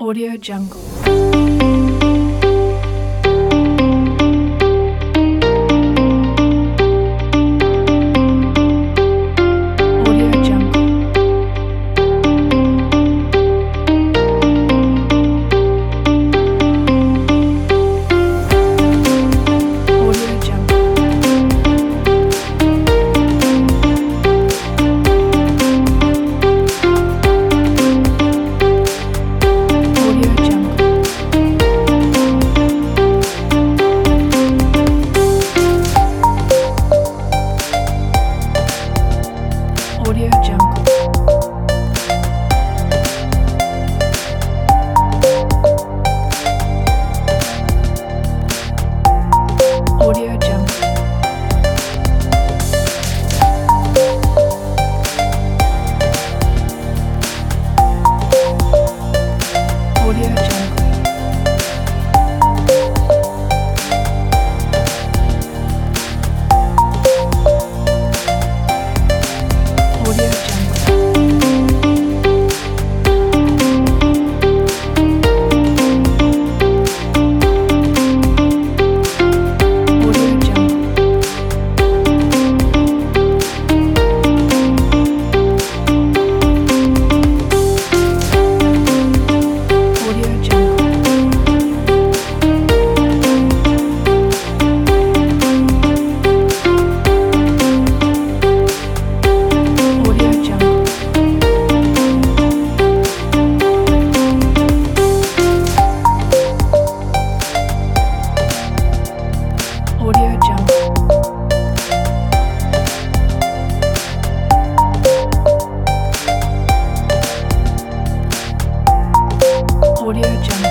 Audio Jungle. Audio Jungle. Audio Jungle. Audio Jungle. Audio Jungle. Audio Jungle. Audio Jungle. Audio Jungle. Audio Jungle. Audio Jungle. Audio Jungle. Audio Jungle. Audio Jungle.